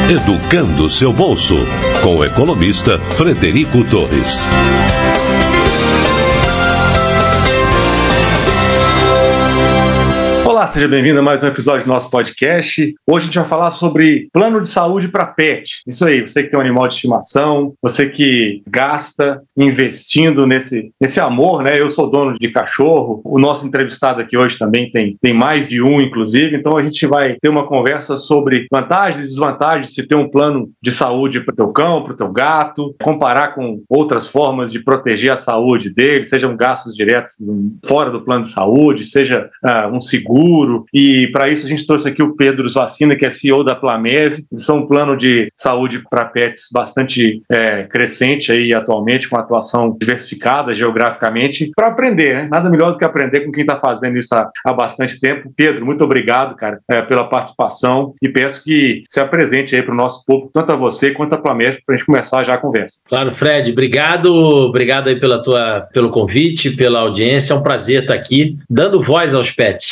Educando seu bolso, com o economista Frederico Torres. Olá, seja bem-vindo a mais um episódio do nosso podcast. Hoje a gente vai falar sobre plano de saúde para pet. Isso aí, você que tem um animal de estimação, você que gasta investindo nesse amor, né? Eu sou dono de cachorro, o nosso entrevistado aqui hoje também tem mais de um, inclusive, então a gente vai ter uma conversa sobre vantagens e desvantagens de se ter um plano de saúde para o teu cão, para o teu gato, comparar com outras formas de proteger a saúde dele, sejam gastos diretos fora do plano de saúde, seja um seguro. E para isso a gente trouxe aqui o Pedro Svacina, que é CEO da Plamev. Eles são um plano de saúde para pets bastante crescente aí atualmente, com atuação diversificada geograficamente, para aprender, né? Nada melhor do que aprender com quem está fazendo isso há bastante tempo. Pedro, muito obrigado, cara, pela participação, e peço que se apresente aí para o nosso público, tanto a você quanto a Plamev, para a gente começar já a conversa. Claro, Fred, obrigado aí pelo convite, pela audiência. É um prazer estar aqui dando voz aos pets.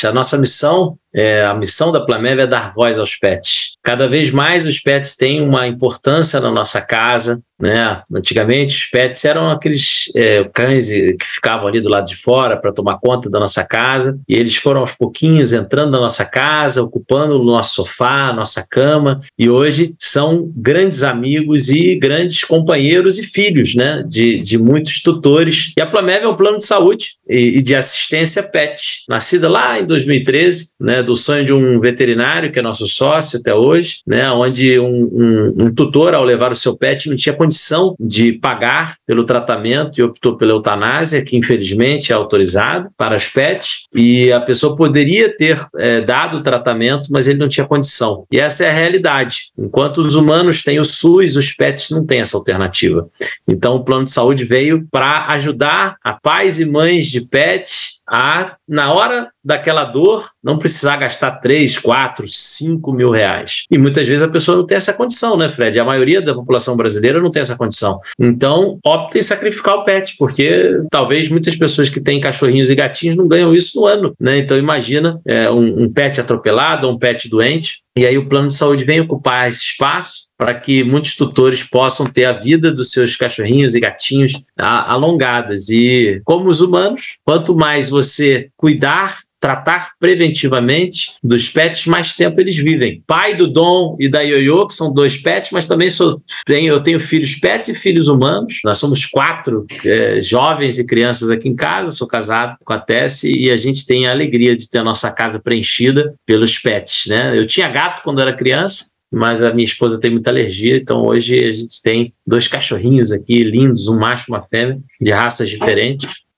A missão da Plamev é dar voz aos pets. Cada vez mais os pets têm uma importância na nossa casa, né? Antigamente os pets eram aqueles cães que ficavam ali do lado de fora para tomar conta da nossa casa, e eles foram aos pouquinhos entrando na nossa casa, ocupando o nosso sofá, a nossa cama, e hoje são grandes amigos e grandes companheiros e filhos, né? de muitos tutores. E a Plamev é um plano de saúde e de assistência pet, nascida lá em 2013, né? Do sonho de um veterinário, que é nosso sócio até hoje, né? Onde um tutor, ao levar o seu pet, não tinha condição de pagar pelo tratamento e optou pela eutanásia, que infelizmente é autorizado para os pets, e a pessoa poderia ter dado o tratamento, mas ele não tinha condição. E essa é a realidade. Enquanto os humanos têm o SUS, os pets não têm essa alternativa. Então o plano de saúde veio para ajudar a pais e mães de pets a, na hora daquela dor, não precisar gastar 3, 4, 5 mil reais. E muitas vezes a pessoa não tem essa condição, né, Fred? A maioria da população brasileira não tem essa condição. Então, opta em sacrificar o pet, porque talvez muitas pessoas que têm cachorrinhos e gatinhos não ganham isso no ano, né? Então, imagina um pet atropelado ou um pet doente. E aí o plano de saúde vem ocupar esse espaço para que muitos tutores possam ter a vida dos seus cachorrinhos e gatinhos alongadas. E como os humanos, quanto mais você tratar preventivamente dos pets, mais tempo eles vivem. Pai do Dom e da Ioiô, que são 2 pets, mas também eu tenho filhos pets e filhos humanos. Nós somos 4 jovens e crianças aqui em casa. Sou casado com a Tessie e a gente tem a alegria de ter a nossa casa preenchida pelos pets, né? Eu tinha gato quando era criança, mas a minha esposa tem muita alergia, então hoje a gente tem 2 cachorrinhos aqui, lindos, um macho e uma fêmea, de raças diferentes.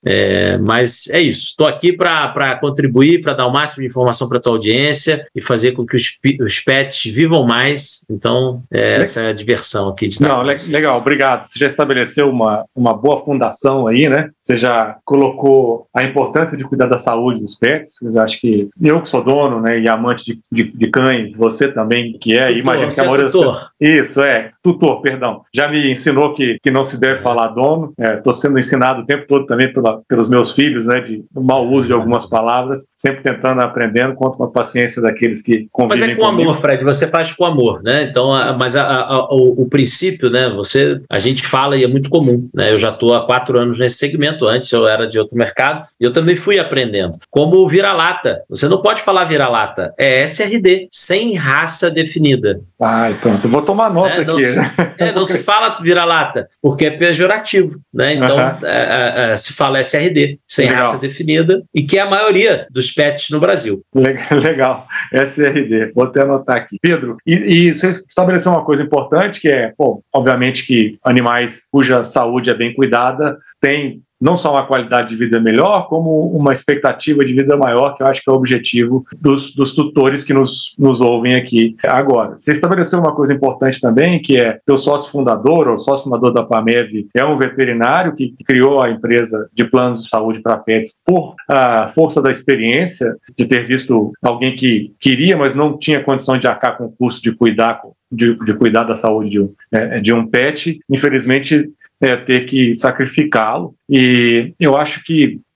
Mas é isso, estou aqui para contribuir, para dar o máximo de informação para a tua audiência e fazer com que os pets vivam mais. Então, essa é a diversão aqui de estar. Não, legal, obrigado. Você já estabeleceu uma boa fundação aí, né? Você já colocou a importância de cuidar da saúde dos pets. Eu acho que eu que sou dono, né, e amante de cães, você também que tutor, imagino que a maioria das pessoas... Isso, tutor, perdão. Já me ensinou que não se deve falar dono. Estou sendo ensinado o tempo todo também pelos meus filhos, né, de mau uso de algumas palavras, sempre tentando, aprendendo, conto com a paciência daqueles que convivem. Mas é com comigo. Amor, Fred, você faz com amor, né? Então, mas o princípio, né, a gente fala e é muito comum, né? Eu já estou há 4 anos nesse segmento, antes eu era de outro mercado, e eu também fui aprendendo. Como o vira-lata, você não pode falar vira-lata, é SRD, sem raça definida. Pronto, eu vou tomar nota aqui. Não se fala vira-lata, porque é pejorativo, né? Então, se fala SRD, sem raça definida, e que é a maioria dos pets no Brasil. Legal, SRD, vou até anotar aqui. Pedro, e você estabeleceu uma coisa importante, que é, obviamente que animais cuja saúde é bem cuidada têm não só uma qualidade de vida melhor, como uma expectativa de vida maior, que eu acho que é o objetivo dos tutores que nos ouvem aqui agora. Você estabeleceu uma coisa importante também, que é teu sócio fundador, ou sócio fundador da Plamev, é um veterinário que criou a empresa de planos de saúde para pets por força da experiência, de ter visto alguém que queria, mas não tinha condição de arcar com o custo de cuidar da saúde de um pet. Infelizmente, ter que sacrificá-lo. E eu acho que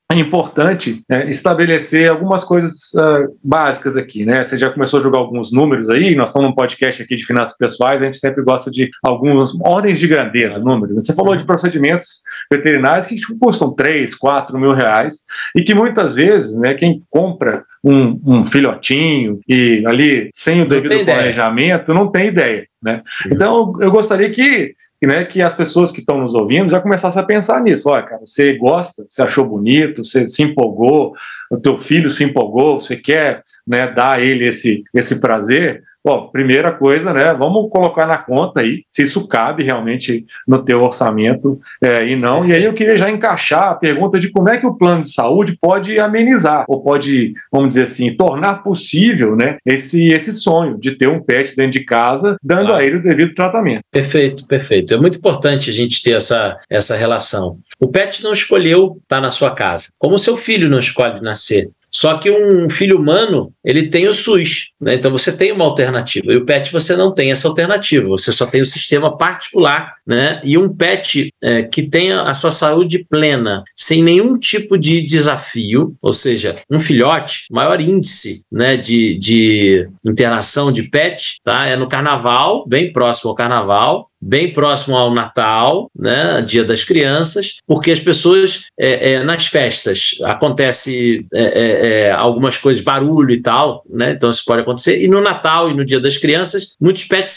é importante estabelecer algumas coisas básicas aqui, né? Você já começou a jogar alguns números aí, nós estamos num podcast aqui de finanças pessoais, a gente sempre gosta de algumas ordens de grandeza, números. Você falou de procedimentos veterinários que custam 3, 4 mil reais e que muitas vezes, né, quem compra um filhotinho e ali sem o devido planejamento não tem ideia, né? Então eu gostaria que as pessoas que estão nos ouvindo já começassem a pensar nisso. Olha, cara, você gosta, você achou bonito, você se empolgou, o teu filho se empolgou, você quer, né, dar a ele esse prazer. Bom, primeira coisa, né, vamos colocar na conta aí se isso cabe realmente no teu orçamento e não. E aí eu queria já encaixar a pergunta de como é que o plano de saúde pode amenizar, ou pode, vamos dizer assim, tornar possível, né, esse sonho de ter um pet dentro de casa, dando a ele o devido tratamento. Perfeito, perfeito. É muito importante a gente ter essa relação. O pet não escolheu estar na sua casa, como o seu filho não escolhe nascer. Só que um filho humano, ele tem o SUS, né? Então você tem uma alternativa. E o pet você não tem essa alternativa, você só tem o sistema particular, né? E um pet que tenha a sua saúde plena, sem nenhum tipo de desafio, ou seja, um filhote, maior índice, né, de internação de pet, tá? É no carnaval, bem próximo ao carnaval, bem próximo ao Natal, né, Dia das Crianças, porque as pessoas, nas festas, acontece algumas coisas, barulho e tal, né, então isso pode acontecer, e no Natal e no Dia das Crianças, muitos pets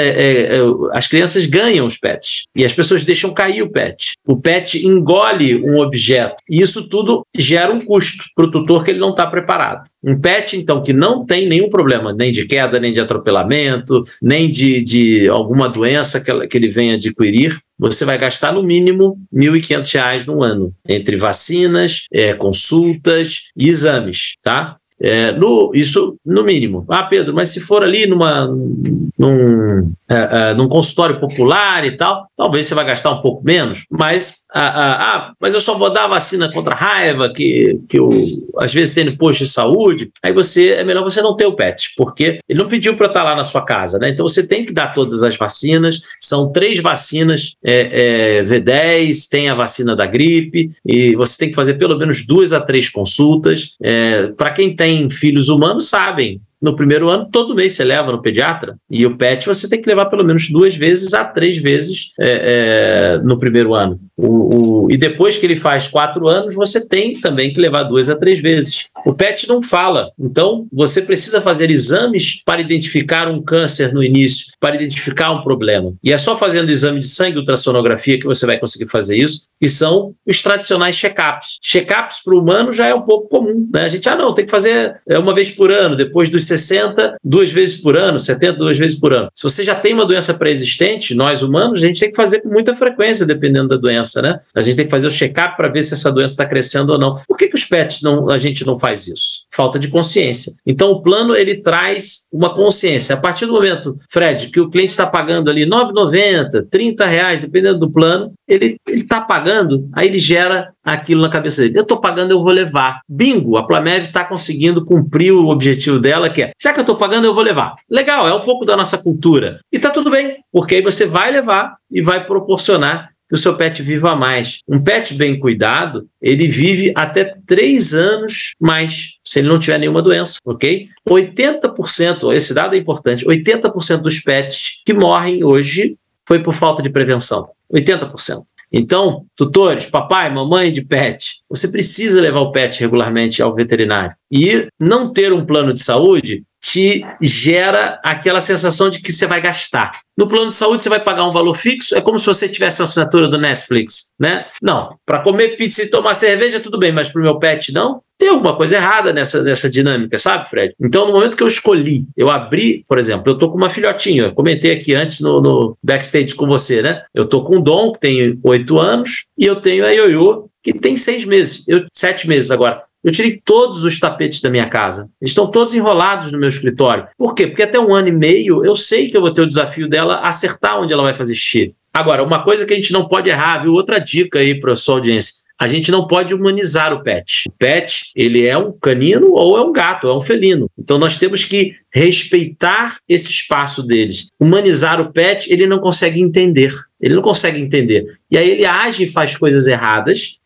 as crianças ganham os pets, e as pessoas deixam cair o pet engole um objeto, e isso tudo gera um custo para o tutor que ele não está preparado. Um pet, então, que não tem nenhum problema, nem de queda, nem de atropelamento, nem de alguma doença que ele venha adquirir, você vai gastar no mínimo R$ 1.500 no ano, entre vacinas, consultas e exames, tá? Isso no mínimo. Pedro, mas se for ali num consultório popular e tal, talvez você vai gastar um pouco menos, mas eu só vou dar a vacina contra a raiva que às vezes tem no posto de saúde, aí é melhor você não ter o pet, porque ele não pediu para estar lá na sua casa, né? Então você tem que dar todas as vacinas, são 3 vacinas V10, tem a vacina da gripe, e você tem que fazer pelo menos 2 a 3 consultas. Para quem tem filhos humanos, sabem, no primeiro ano, todo mês você leva no pediatra, e o pet você tem que levar pelo menos 2 vezes a 3 vezes no primeiro ano. E depois que ele faz 4 anos, você tem também que levar 2 a 3 vezes. O pet não fala, então você precisa fazer exames para identificar um câncer no início, para identificar um problema. E é só fazendo exame de sangue, ultrassonografia, que você vai conseguir fazer isso, e são os tradicionais check-ups. Check-ups para o humano já é um pouco comum, né? A gente, tem que fazer uma vez por ano, depois dos 60, 2 vezes por ano, 70, 2 vezes por ano. Se você já tem uma doença pré-existente, nós humanos, a gente tem que fazer com muita frequência, dependendo da doença, né? A gente tem que fazer o check-up para ver se essa doença está crescendo ou não. Por que os pets a gente não faz isso? Falta de consciência. Então, o plano, ele traz uma consciência. A partir do momento, Fred, que o cliente está pagando ali R$ 9,90, R$30, dependendo do plano, ele está pagando, aí ele gera aquilo na cabeça dele. Eu estou pagando, eu vou levar. Bingo, a Plamev está conseguindo cumprir o objetivo dela, que é, já que eu estou pagando, eu vou levar. Legal, é um pouco da nossa cultura. E está tudo bem, porque aí você vai levar e vai proporcionar que o seu pet viva mais. Um pet bem cuidado, ele vive até 3 anos mais, se ele não tiver nenhuma doença, ok? 80%, esse dado é importante, 80% dos pets que morrem hoje foi por falta de prevenção. 80%. Então, tutores, papai, mamãe de pet, você precisa levar o pet regularmente ao veterinário. E não ter um plano de saúde te gera aquela sensação de que você vai gastar. No plano de saúde, você vai pagar um valor fixo, é como se você tivesse uma assinatura do Netflix, né? Não, para comer pizza e tomar cerveja, tudo bem, mas para o meu pet não? Tem alguma coisa errada nessa dinâmica, sabe, Fred? Então, no momento que eu escolhi, eu abri, por exemplo, eu tô com uma filhotinha, eu comentei aqui antes no backstage com você, né? Eu tô com o Dom, que tem 8 anos, e eu tenho a Ioiô, que tem 6 meses, 7 meses agora. Eu tirei todos os tapetes da minha casa. Eles estão todos enrolados no meu escritório. Por quê? Porque até 1 ano e meio eu sei que eu vou ter o desafio dela acertar onde ela vai fazer xixi. Agora, uma coisa que a gente não pode errar, viu? Outra dica aí para a sua audiência. A gente não pode humanizar o pet. O pet, ele é um canino ou é um gato, é um felino. Então nós temos que respeitar esse espaço deles. Humanizar o pet, ele não consegue entender. Ele não consegue entender. E aí ele age e faz coisas erradas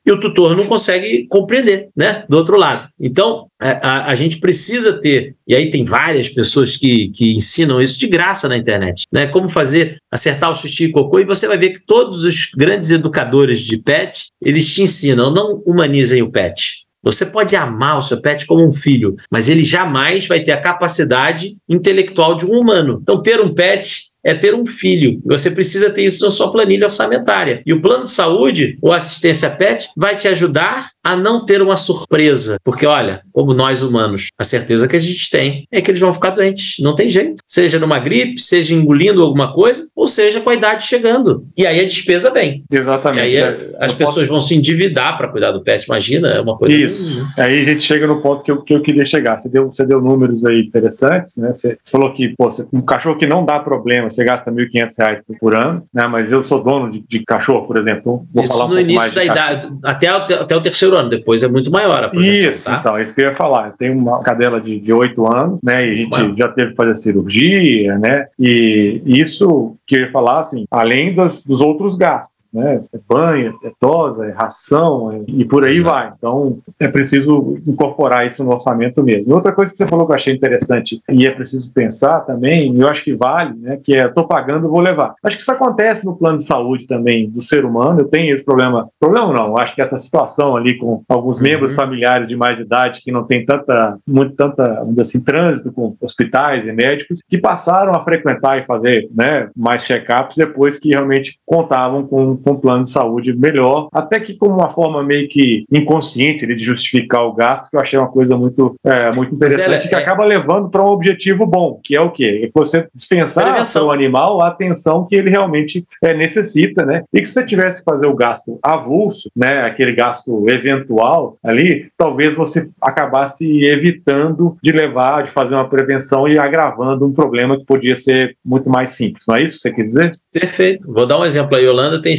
e o tutor não consegue compreender, né, do outro lado. Então, a gente precisa ter, e aí tem várias pessoas que ensinam isso de graça na internet, né, como acertar o xixi e cocô, e você vai ver que todos os grandes educadores de pet, eles te ensinam, não humanizem o pet. Você pode amar o seu pet como um filho, mas ele jamais vai ter a capacidade intelectual de um humano. Então, ter um pet é ter um filho. Você precisa ter isso na sua planilha orçamentária. E o plano de saúde ou assistência pet vai te ajudar a não ter uma surpresa. Porque, olha, como nós humanos, a certeza que a gente tem é que eles vão ficar doentes. Não tem jeito. Seja numa gripe, seja engolindo alguma coisa, ou seja com a idade chegando. E aí a despesa vem. Exatamente. E aí as pessoas vão se endividar para cuidar do pet. Imagina, é uma coisa... Isso. Aí a gente chega no ponto que eu queria chegar. Você deu números aí interessantes, né? Você falou que, um cachorro que não dá problema, você gasta R$1.500 por ano, né? Mas eu sou dono de cachorro, por exemplo. Vou falar no início da idade, até o terceiro ano, depois é muito maior a projeção. Isso, tá? Então, é isso que eu ia falar. Eu tenho uma cadela de 8 anos, né? E a gente já teve que fazer cirurgia, né? E isso que eu ia falar, assim, além dos outros gastos, né? É banho, é tosa, é ração, e por aí vai. Então, é preciso incorporar isso no orçamento mesmo. E outra coisa que você falou que eu achei interessante e é preciso pensar também, e eu acho que vale, né? Que é, estou pagando, vou levar. Acho que isso acontece no plano de saúde também do ser humano. Eu tenho esse problema não, acho que essa situação ali com alguns membros familiares de mais idade que não tem vamos dizer assim, trânsito com hospitais e médicos, que passaram a frequentar e fazer, né, mais check-ups depois que realmente contavam com um plano de saúde melhor, até que como uma forma meio que inconsciente de justificar o gasto, que eu achei uma coisa muito interessante, que acaba levando para um objetivo bom, que é o quê? É você dispensar ao seu animal a atenção que ele realmente necessita, né? E que se você tivesse que fazer o gasto avulso, né, aquele gasto eventual ali, talvez você acabasse evitando de fazer uma prevenção e agravando um problema que podia ser muito mais simples. Não é isso que você quer dizer? Perfeito. Vou dar um exemplo. A Yolanda tem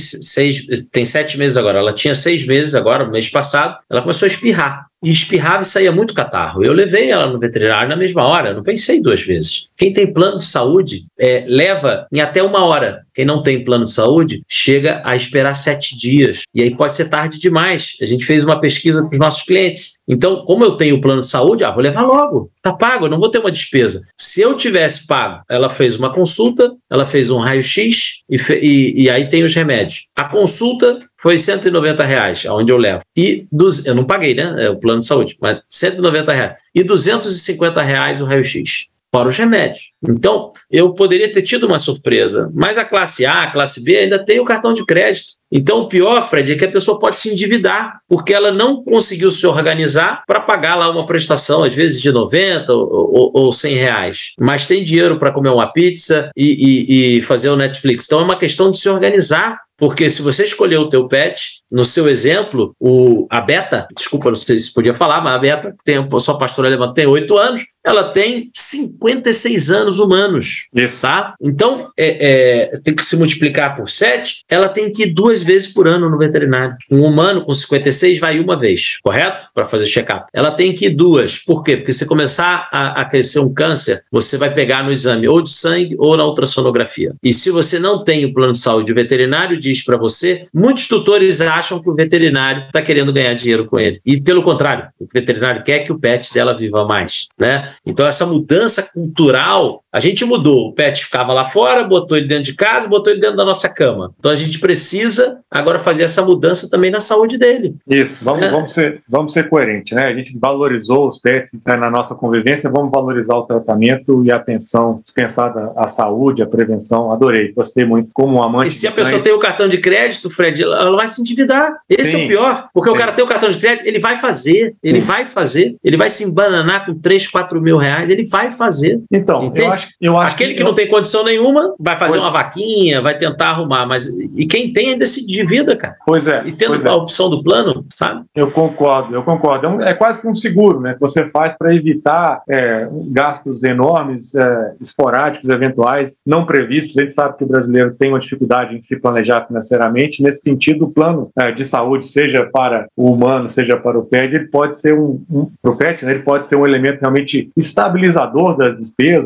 7 meses agora. Ela tinha 6 meses agora, mês passado. Ela começou a espirrar. E espirrava e saía muito catarro. Eu levei ela no veterinário na mesma hora. Eu não pensei 2 vezes. Quem tem plano de saúde leva em até 1 hora. Quem não tem plano de saúde chega a esperar 7 dias. E aí pode ser tarde demais. A gente fez uma pesquisa para os nossos clientes. Então, como eu tenho plano de saúde, vou levar logo. Está pago, eu não vou ter uma despesa. Se eu tivesse pago, ela fez uma consulta, ela fez um raio-x e aí tem os remédios. A consulta foi R$190, aonde eu levo. Eu não paguei, né? É o plano de saúde, mas R$190. E R$250 o raio-x. Fora os remédios. Então, eu poderia ter tido uma surpresa, mas a classe A, a classe B ainda tem o cartão de crédito. Então, o pior, Fred, é que a pessoa pode se endividar, porque ela não conseguiu se organizar para pagar lá uma prestação, às vezes de R$90 ou R$100, mas tem dinheiro para comer uma pizza e fazer o Netflix. Então, é uma questão de se organizar. Porque se você escolher o teu pet, no seu exemplo, a Beta, desculpa, não sei se podia falar, mas a Beta, que tem a sua pastora alemã, tem 8 anos, ela tem 56 anos humanos. Isso. Tá? Então, tem que se multiplicar por 7, ela tem que ir 2 vezes por ano no veterinário. Um humano com 56 vai 1 vez, correto? Para fazer check-up. Ela tem que ir 2. Por quê? Porque se começar a crescer um câncer, você vai pegar no exame ou de sangue ou na ultrassonografia. E se você não tem o plano de saúde veterinário, diz para você, muitos tutores acham que o veterinário está querendo ganhar dinheiro com ele. E pelo contrário, o veterinário quer que o pet dela viva mais, né? Então essa mudança cultural, a gente mudou. O pet ficava lá fora, botou ele dentro de casa, botou ele dentro da nossa cama. Então a gente precisa agora fazer essa mudança também na saúde dele. Isso, vamos ser coerentes, né? A gente valorizou os pets na nossa convivência, vamos valorizar o tratamento e a atenção dispensada à saúde, à prevenção. Adorei, gostei muito como amante. E se a pessoa tem o cartão de crédito, Fred, ela vai se endividar. Esse é o pior, porque o cara tem o cartão de crédito, ele vai fazer, ele vai se embananar com 3, 4 mil reais, ele vai fazer. Então, eu acho aquele que não tem condição nenhuma vai fazer uma vaquinha, vai tentar arrumar, mas e quem tem ainda se endivida, cara. Pois é. E tendo a opção do plano, sabe? Eu concordo. É quase que um seguro, né, que você faz para evitar gastos enormes, esporádicos, eventuais, não previstos. A gente sabe que o brasileiro tem uma dificuldade em se planejar financeiramente. Nesse sentido, o plano de saúde, seja para o humano, seja para o pet, ele pode ser pro pet, né, ele pode ser um elemento realmente estabilizador das despesas, né, que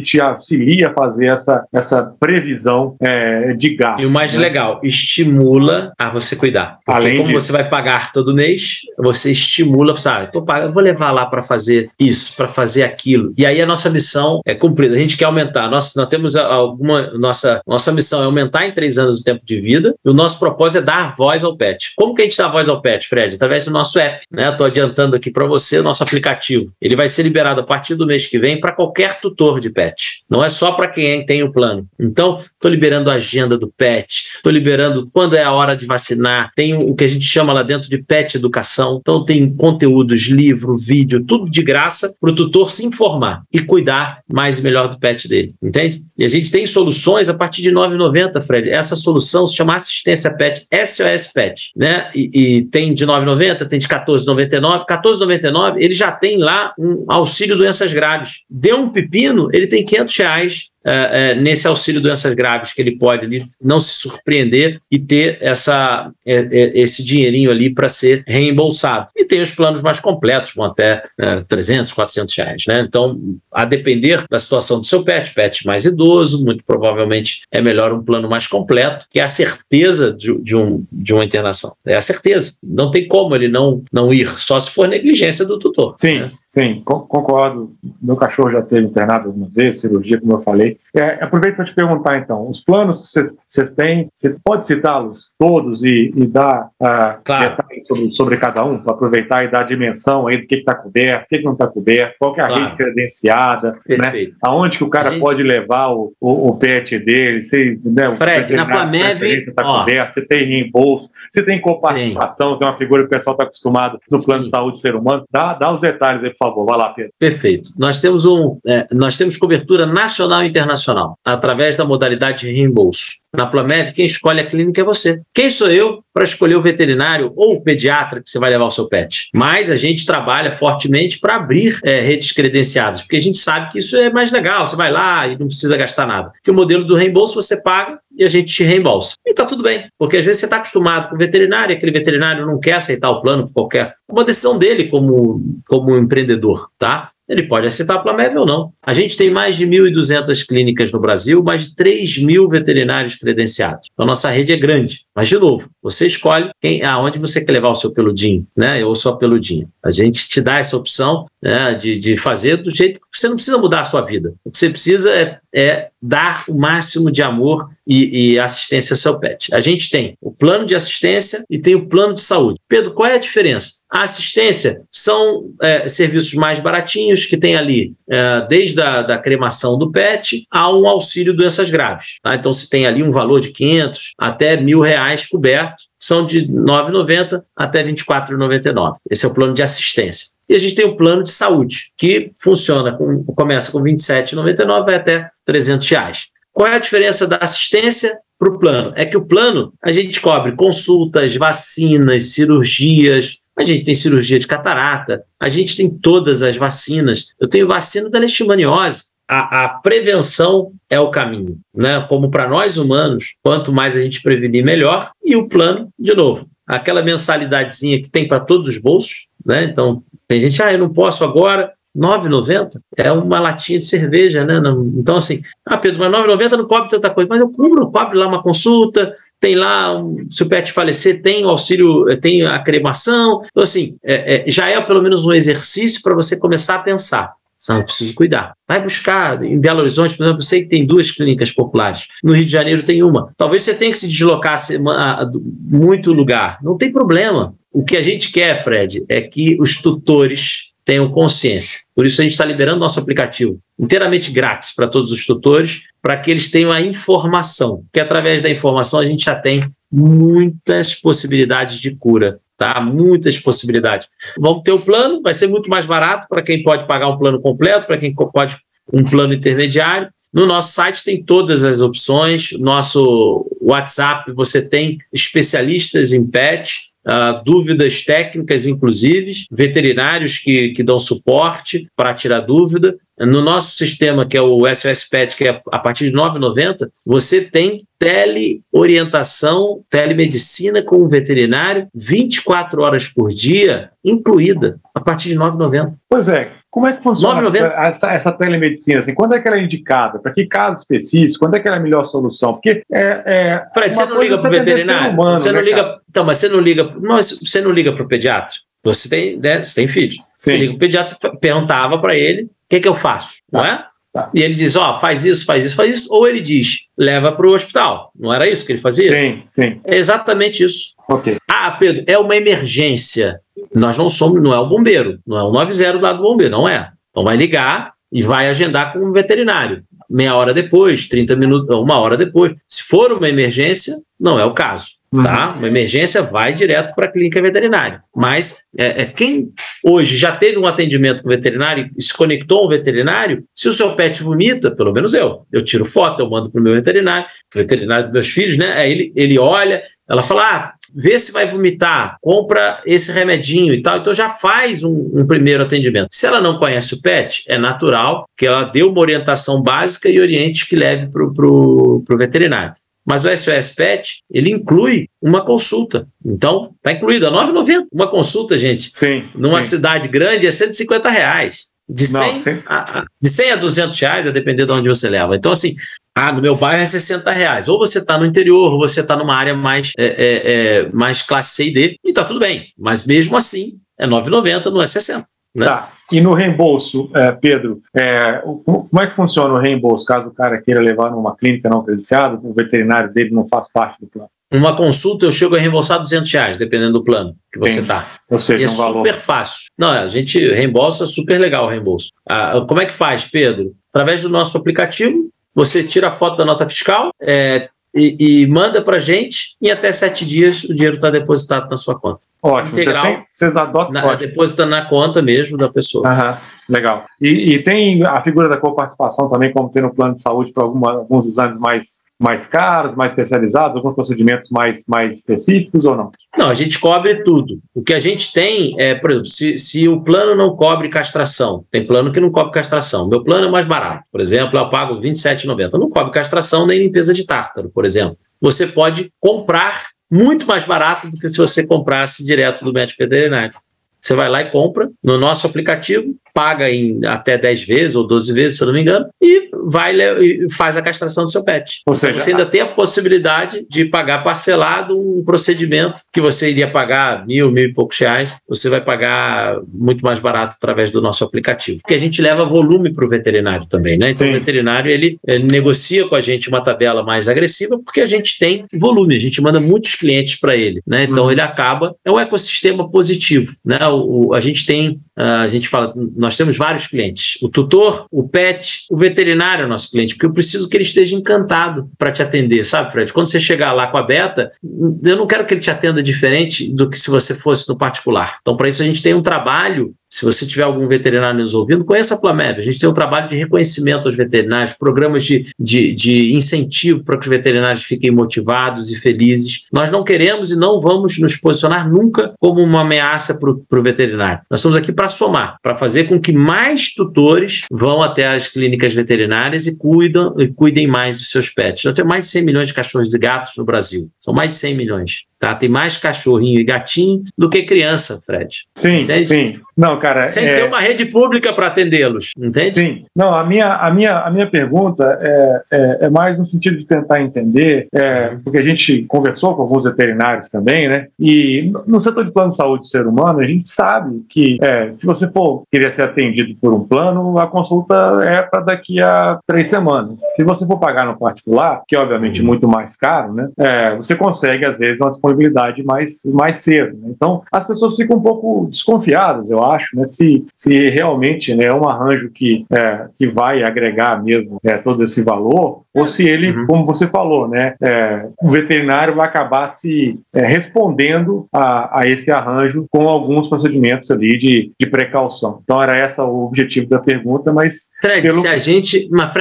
te auxilia a fazer essa previsão de gasto. E o mais legal, estimula a você cuidar. Porque Além como você vai pagar todo mês, você estimula, sabe? Eu vou levar lá para fazer isso, para fazer aquilo. E aí a nossa missão é cumprida. A gente quer aumentar. Nós temos nossa missão é aumentar em 3 anos o tempo de vida. E o nosso propósito é dar voz ao pet. Como que a gente dá voz ao pet, Fred? Através do nosso app, né? Estou adiantando aqui para você o nosso aplicativo. Ele vai ser liberado a partir do mês que vem para qualquer tutor de pet. Não é só para quem tem o plano. Então, estou liberando a agenda do pet, estou liberando quando é a hora de vacinar, tem o que a gente chama lá dentro de pet educação. Então, tem conteúdos, livro, vídeo, tudo de graça para o tutor se informar e cuidar mais e melhor do pet dele, entende? E a gente tem soluções a partir de R$ 9,90, Fred. Essa solução se chama Assistência Pet, SOS Pet, né? E tem de R$ 9,90, tem de R$ 14,99. R$ 14,99, ele já tem lá um auxílio doenças graves. Deu um pepino, ele tem R$500 nesse auxílio doenças graves, que ele pode ali não se surpreender e ter esse dinheirinho ali para ser reembolsado. E tem os planos mais completos, vão até R$300, R$400, né? Então, a depender da situação do seu pet mais idoso, muito provavelmente é melhor um plano mais completo, que é a certeza de uma internação. É a certeza. Não tem como ele não ir, só se for negligência do tutor. Sim, né? Sim, concordo. Meu cachorro já teve internado algumas vezes, cirurgia, como eu falei. Aproveito para te perguntar, então, os planos que vocês têm, você pode citá-los todos e dar detalhes sobre cada um, para aproveitar e dar a dimensão aí do que está coberto, o que não está coberto, qual que é a rede credenciada, né? Aonde que o cara pode levar o pet dele, né, Fred, na Plamev está coberto, você tem reembolso, você tem coparticipação, que é uma figura que o pessoal está acostumado no plano de saúde do ser humano. Dá os detalhes aí, por favor. Vai lá, Pedro. Perfeito. Nós temos cobertura nacional e internacional, através da modalidade de reembolso. Na Plamev, quem escolhe a clínica é você. Quem sou eu para escolher o veterinário ou o pediatra que você vai levar o seu pet? Mas a gente trabalha fortemente para abrir redes credenciadas, porque a gente sabe que isso é mais legal. Você vai lá e não precisa gastar nada. Porque o modelo do reembolso você paga e a gente te reembolsa. E tá tudo bem, porque às vezes você está acostumado com o veterinário e aquele veterinário não quer aceitar o plano por qualquer... Uma decisão dele como empreendedor, tá? Ele pode aceitar a Plamev ou não. A gente tem mais de 1.200 clínicas no Brasil, mais de 3.000 veterinários credenciados. Então, nossa rede é grande. Mas, de novo, você escolhe aonde você quer levar o seu peludinho, né? Ou sua peludinha. A gente te dá essa opção, né, de fazer do jeito que você não precisa mudar a sua vida. O que você precisa é dar o máximo de amor e assistência ao seu pet. A gente tem o plano de assistência e tem o plano de saúde. Pedro, qual é a diferença? A assistência são serviços mais baratinhos, que tem ali desde a cremação do pet a um auxílio doenças graves. Tá? Então, se tem ali um valor de R$500 até R$1.000 coberto, são de R$ 9,90 até R$ 24,99. Esse é o plano de assistência. E a gente tem o plano de saúde, que começa com R$ 27,99 vai até R$300. Qual é a diferença da assistência para o plano? É que o plano, a gente cobre consultas, vacinas, cirurgias. A gente tem cirurgia de catarata, a gente tem todas as vacinas. Eu tenho vacina da leishmaniose. A prevenção é o caminho, né? Como para nós humanos, quanto mais a gente prevenir, melhor. E o plano, de novo, aquela mensalidadezinha que tem para todos os bolsos, né? Então, tem gente, eu não posso agora, R$ 9,90 é uma latinha de cerveja, né? Então, assim, Pedro, mas R$ 9,90 não cobre tanta coisa, mas eu cobre lá uma consulta, tem lá, se o pet falecer, tem o auxílio, tem a cremação. Então, assim, já é pelo menos um exercício para você começar a pensar. Eu preciso cuidar. Vai buscar em Belo Horizonte, por exemplo, eu sei que tem 2 clínicas populares. No Rio de Janeiro tem uma. Talvez você tenha que se deslocar muito lugar. Não tem problema. O que a gente quer, Fred, é que os tutores tenham consciência. Por isso a gente está liberando nosso aplicativo inteiramente grátis para todos os tutores, para que eles tenham a informação. Porque através da informação a gente já tem muitas possibilidades de cura. Tá? Muitas possibilidades. Vamos ter o plano, vai ser muito mais barato para quem pode pagar um plano completo, para quem pode um plano intermediário. No nosso site tem todas as opções. Nosso WhatsApp, você tem especialistas em pet, dúvidas técnicas, inclusive, veterinários que dão suporte para tirar dúvida. No nosso sistema, que é o SOS Pet, que é a partir de R$ 9,90, você tem teleorientação, telemedicina com o veterinário 24 horas por dia, incluída, a partir de R$ 9,90. Pois é, Como é que funciona 9,90? essa telemedicina? Assim, quando é que ela é indicada? Para que caso específico? Quando é que ela é a melhor solução? Porque Fred, você não liga para o veterinário? Humano, você não né, liga. Então, mas você não liga para o pediatra? Você tem filho. Sim. Você liga para o pediatra, você perguntava para ele: o que eu faço? Tá. Não é? Tá. E ele diz, faz isso, ou ele diz, leva para o hospital. Não era isso que ele fazia? Sim. É exatamente isso. Ok. Pedro, é uma emergência. Nós não é o bombeiro, não é o 90 lá do bombeiro, não é. Então vai ligar e vai agendar com um veterinário. Meia hora depois, 30 minutos, 1 hora depois. Se for uma emergência, não é o caso. Tá? Uma emergência vai direto para a clínica veterinária. Mas quem hoje já teve um atendimento com o veterinário e se conectou ao veterinário, se o seu pet vomita, pelo menos eu tiro foto, eu mando para o meu veterinário, o veterinário dos meus filhos, né? Aí ele olha, ela fala, vê se vai vomitar, compra esse remedinho e tal, então já faz um primeiro atendimento. Se ela não conhece o pet, é natural que ela dê uma orientação básica e oriente que leve para o veterinário. Mas o SOS Pet, ele inclui uma consulta. Então, está incluído, é R$ 9,90. Uma consulta, gente, numa cidade grande é R$150. De 100 a R$200, a depender de onde você leva. Então, assim, no meu bairro é R$60. Ou você está no interior, ou você está numa área mais classe C e D, e está tudo bem. Mas mesmo assim, é R$9,90, não é R$60. Né? Tá. E no reembolso, Pedro, como é que funciona o reembolso caso o cara queira levar numa clínica não credenciada, o veterinário dele não faz parte do plano? Uma consulta eu chego a reembolsar R$200, dependendo do plano que você está. Ou seja, e é super fácil. Não, a gente reembolsa, super legal o reembolso. Como é que faz, Pedro? Através do nosso aplicativo, você tira a foto da nota fiscal e manda para a gente, e em até 7 dias o dinheiro está depositado na sua conta. Ótimo. Integral, vocês adotam. Deposita na conta mesmo da pessoa. Legal. E tem a figura da coparticipação também, como tem no plano de saúde para alguns exames mais caros, mais especializados, alguns procedimentos mais específicos ou não? Não, a gente cobre tudo. O que a gente tem por exemplo, se o plano não cobre castração, tem plano que não cobre castração. Meu plano é mais barato. Por exemplo, eu pago R$ 27,90. Não cobre castração nem limpeza de tártaro, por exemplo. Você pode comprar muito mais barato do que se você comprasse direto do médico veterinário. Você vai lá e compra no nosso aplicativo, paga em até 10 vezes ou 12 vezes, se eu não me engano, e faz a castração do seu pet. Ou seja, você ainda tem a possibilidade de pagar parcelado um procedimento que você iria pagar R$1.000 e poucos reais, você vai pagar muito mais barato através do nosso aplicativo. Porque a gente leva volume para o veterinário também, né? Então o veterinário ele negocia com a gente uma tabela mais agressiva porque a gente tem volume, a gente manda muitos clientes para ele, né? Então ele acaba, é um ecossistema positivo, né? A gente fala, nós temos vários clientes, o tutor, o pet, o veterinário é o nosso cliente, porque eu preciso que ele esteja encantado para te atender, sabe, Fred? Quando você chegar lá com a Beta, eu não quero que ele te atenda diferente do que se você fosse no particular. Então, para isso a gente tem um trabalho. Se você tiver algum veterinário nos ouvindo, conheça a Plamev. A gente tem um trabalho de reconhecimento aos veterinários, programas de incentivo para que os veterinários fiquem motivados e felizes. Nós não queremos e não vamos nos posicionar nunca como uma ameaça para o veterinário. Nós estamos aqui para somar, para fazer com que mais tutores vão até as clínicas veterinárias e cuidem mais dos seus pets. Nós temos mais de 100 milhões de cachorros e gatos no Brasil. São mais de 100 milhões. Tá? Tem mais cachorrinho e gatinho do que criança, Fred. Sim, entende? Sim. Não, cara, sem ter uma rede pública para atendê-los, entende? Sim. Não, a minha pergunta é mais no sentido de tentar entender, porque a gente conversou com alguns veterinários também, né? E no setor de plano de saúde do ser humano, a gente sabe que se você for querer ser atendido por um plano, a consulta é para daqui a 3 semanas. Se você for pagar no particular, que é obviamente muito mais caro, né? Você consegue, às vezes, uma disponibilidade mais cedo. Né? Então, as pessoas ficam um pouco desconfiadas, eu acho, né? Se realmente, né, é um arranjo que vai agregar mesmo todo esse valor, ou se ele, como você falou, né, o veterinário vai acabar se respondendo a esse arranjo com alguns procedimentos ali de precaução. Então, era esse o objetivo da pergunta, mas... Fred,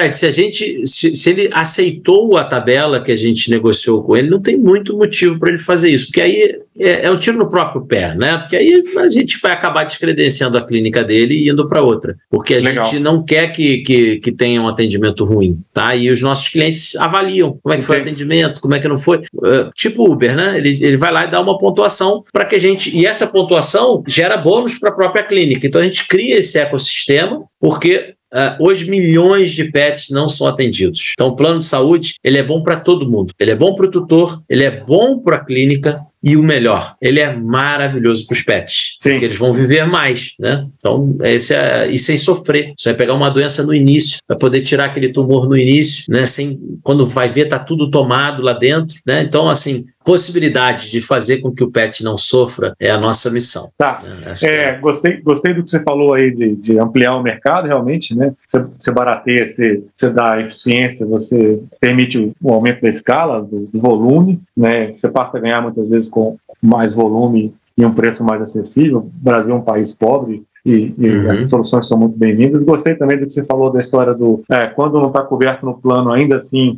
se ele aceitou a tabela que a gente negociou com ele, não tem muito motivo para ele fazer fazer isso, porque aí é um tiro no próprio pé, né? Porque aí a gente vai acabar descredenciando a clínica dele e indo para outra, porque a gente não quer que tenha um atendimento ruim, tá? E os nossos clientes avaliam como é que foi o atendimento, como é que não foi. Tipo Uber, né? Ele vai lá e dá uma pontuação para que a gente... E essa pontuação gera bônus para a própria clínica. Então a gente cria esse ecossistema, porque... hoje milhões de pets não são atendidos. Então o plano de saúde ele é bom para todo mundo. Ele é bom para o tutor, ele é bom para a clínica e o melhor, ele é maravilhoso para os pets. Sim. Porque eles vão viver mais, né? Então e sem sofrer. Você vai pegar uma doença no início, vai poder tirar aquele tumor no início, né? Quando vai ver tá tudo tomado lá dentro, né? Então assim, possibilidade de fazer com que o pet não sofra é a nossa missão. Tá. Gostei do que você falou aí de ampliar o mercado, realmente, né? Você barateia, você dá eficiência, você permite o aumento da escala, do volume, né? Você passa a ganhar muitas vezes com mais volume e um preço mais acessível. O Brasil é um país pobre e essas soluções são muito bem-vindas. Gostei também do que você falou da história do quando não está coberto no plano, ainda assim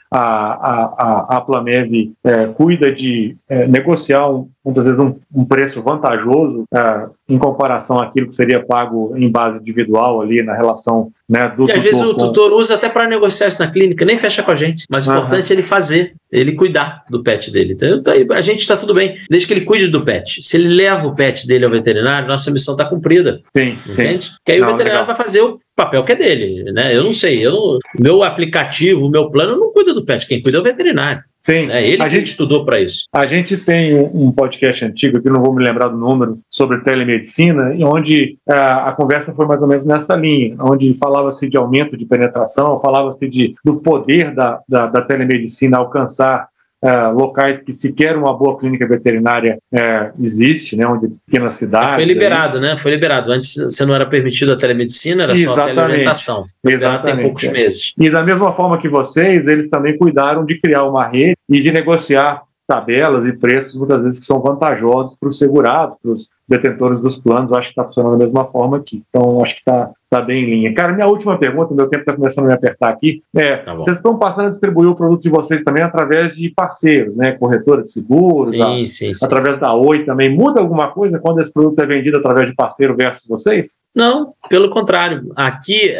a Plamev cuida de negociar muitas vezes um preço vantajoso em comparação àquilo que seria pago em base individual ali na relação, né, do tutor. E às vezes o tutor usa até para negociar isso na clínica, nem fecha com a gente, mas o importante é ele fazer, ele cuidar do pet dele. Então a gente está tudo bem, desde que ele cuide do pet. Se ele leva o pet dele ao veterinário, nossa missão está cumprida. Sim, entende? Sim. Que aí o veterinário vai fazer o papel que é dele, né? Eu não sei, meu aplicativo, o meu plano não cuida do pet, quem cuida é o veterinário. Sim. É ele que estudou para isso. A gente tem um podcast antigo, que não vou me lembrar do número, sobre telemedicina, onde a conversa foi mais ou menos nessa linha, onde falava-se de aumento de penetração, falava-se do poder da telemedicina alcançar locais que sequer uma boa clínica veterinária existe, né, onde pequenas cidades... Foi liberado, né? Foi liberado. Antes você não era permitido a telemedicina, era só a teleorientação. Exatamente. Tem poucos meses. E da mesma forma que vocês, eles também cuidaram de criar uma rede e de negociar tabelas e preços, muitas vezes, que são vantajosos para os segurados, para os detentores dos planos. Eu acho que está funcionando da mesma forma aqui. Então, acho que está bem em linha. Cara, minha última pergunta, meu tempo está começando a me apertar aqui, Tá vocês estão passando a distribuir o produto de vocês também através de parceiros, né? Corretora de seguros, sim. através da Oi também. Muda alguma coisa quando esse produto é vendido através de parceiro versus vocês? Não, pelo contrário. Aqui,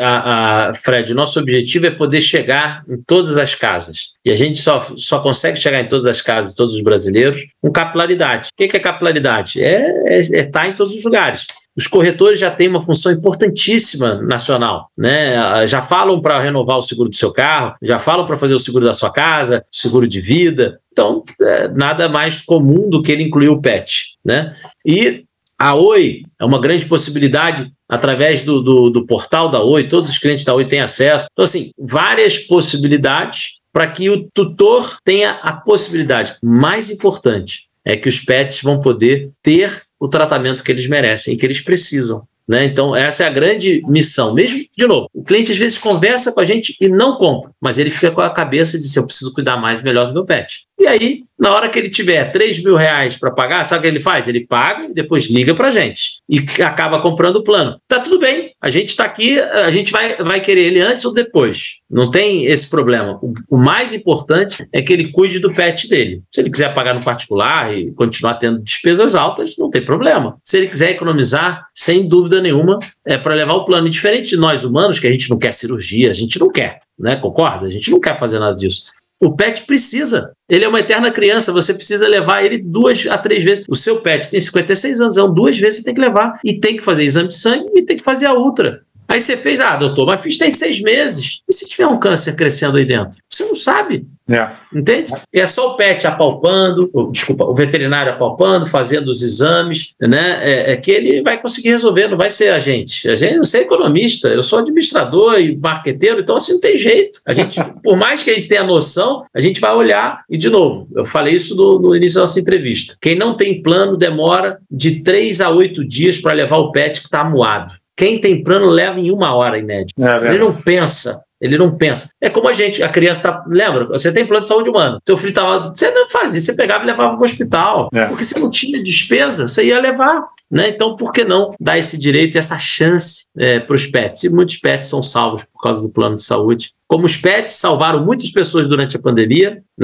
Fred, nosso objetivo é poder chegar em todas as casas. E a gente só consegue chegar em todas as casas, todos os brasileiros, com capilaridade. O que é capilaridade? É estar em todos os lugares. Os corretores já têm uma função importantíssima nacional, né? Já falam para renovar o seguro do seu carro, já falam para fazer o seguro da sua casa, seguro de vida. Então, nada mais comum do que ele incluir o pet, né? E a Oi é uma grande possibilidade através do portal da Oi, todos os clientes da Oi têm acesso. Então, assim, várias possibilidades para que o tutor tenha a possibilidade. Mais importante é que os pets vão poder ter o tratamento que eles merecem e que eles precisam, né? Então, essa é a grande missão. Mesmo, de novo, o cliente às vezes conversa com a gente e não compra, mas ele fica com a cabeça de eu preciso cuidar mais e melhor do meu pet. E aí, na hora que ele tiver R$3.000 para pagar, sabe o que ele faz? Ele paga e depois liga para a gente e acaba comprando o plano. Tá tudo bem, a gente está aqui, a gente vai querer ele antes ou depois. Não tem esse problema. O mais importante é que ele cuide do pet dele. Se ele quiser pagar no particular e continuar tendo despesas altas, não tem problema. Se ele quiser economizar, sem dúvida nenhuma, é para levar o plano. E diferente de nós humanos, que a gente não quer cirurgia, a gente não quer, né? Concorda? A gente não quer fazer nada disso. O pet precisa. Ele é uma eterna criança, você precisa levar ele 2 a 3 vezes. O seu pet tem 56 anos, então 2 vezes você tem que levar. E tem que fazer exame de sangue e tem que fazer a ultra. Aí você fez, doutor, mas fiz tem 6 meses. E se tiver um câncer crescendo aí dentro? Você não sabe. Entende? E é só o pet apalpando, o veterinário apalpando, fazendo os exames, né? É que ele vai conseguir resolver, não vai ser a gente. Eu sou economista, eu sou administrador e marqueteiro, então assim não tem jeito. A gente, por mais que a gente tenha noção, a gente vai olhar, e de novo, eu falei isso no início da nossa entrevista. Quem não tem plano demora de 3 a 8 dias para levar o pet que está amuado. Quem tem plano leva em 1 hora, em média. Ele não pensa. Ele não pensa. É como a criança lembra? Você tem plano de saúde humana. Teu filho estava... Você não fazia, você pegava e levava para o hospital. Porque você não tinha despesa, você ia levar. Né? Então, por que não dar esse direito e essa chance para os pets? E muitos pets são salvos por causa do plano de saúde. Como os pets salvaram muitas pessoas durante a pandemia, né?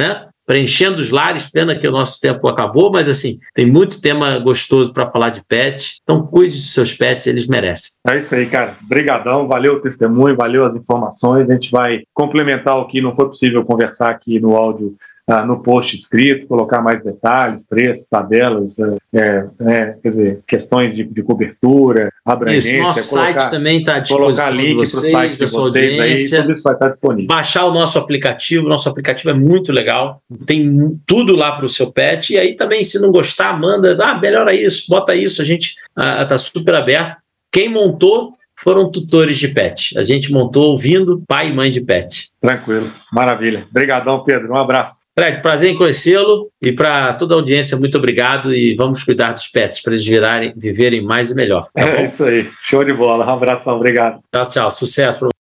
preenchendo os lares. Pena que o nosso tempo acabou, mas assim, tem muito tema gostoso para falar de pet. Então, cuide dos seus pets, eles merecem. É isso aí, cara. Obrigadão, valeu o testemunho, valeu as informações. A gente vai complementar o que não foi possível conversar aqui no áudio, no post escrito, colocar mais detalhes, preços, tabelas, quer dizer, questões de cobertura, abrangência. Isso, nosso site também está à disposição. Colocar link para o site de vocês aí, tudo isso vai estar disponível. Baixar o nosso aplicativo é muito legal, tem tudo lá para o seu pet, e aí também, se não gostar, manda, melhora isso, bota isso, a gente está super aberto. Quem montou foram tutores de pet. A gente montou ouvindo pai e mãe de pet. Tranquilo, maravilha. Obrigadão, Pedro. Um abraço. Fred, prazer em conhecê-lo, e para toda a audiência, muito obrigado, e vamos cuidar dos pets para eles viverem mais e melhor. Tá bom? É isso aí. Show de bola. Um abração. Obrigado. Tchau, tchau. Sucesso para